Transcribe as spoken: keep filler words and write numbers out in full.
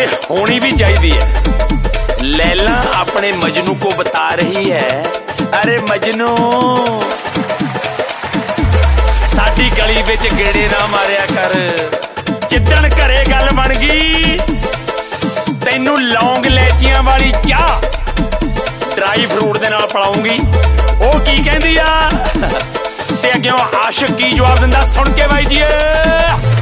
होनी भी चाहिए। लैला अपने मजनू को बता रही है, अरे मजनू साडी गली विच गेड़े ना मारिया कर, जिद्दण घरे गल बन गई तैनू लौंग इलायचियां वाली चाह ड्राई फ्रूट दे नाल पिलाऊंगी। ਉਹ ਕੀ ਕਹਿੰਦੀ ਆ ਤੇ ਅੱਗਿਓਂ ਆਸ਼ਿਕ ਕੀ ਜਵਾਬ ਦਿੰਦਾ, ਸੁਣ ਕੇ ਬਾਈ ਜੀ।